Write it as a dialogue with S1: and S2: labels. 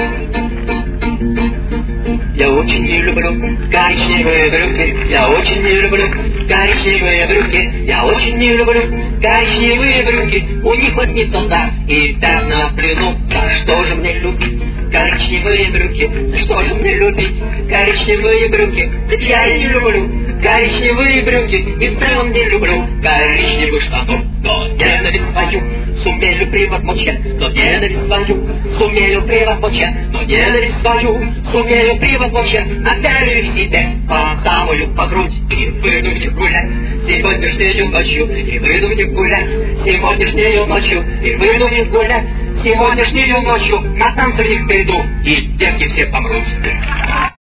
S1: Я очень не люблю коричневые брюки, я очень не люблю коричневые брюки, я очень не люблю коричневые брюки. У них лоснит солдат и там на плену. Да что же мне любить коричневые брюки? Да что же мне любить коричневые брюки? Ведь я и не люблю коричневые брюки, и в целом не люблю коричневых штанов. Но ненависть свою сумею превозмочь, но ненависть свою сумею превозмочь, но ненависть свою сумею превозмочь. Напялю их себе по самую по грудь и выйду в них гулять сегодняшнею ночью, и выйду в них гулять сегодняшнею ночью, и выйду в них гулять сегодняшнею ночью. На танцы в них приду, и девки все помрут.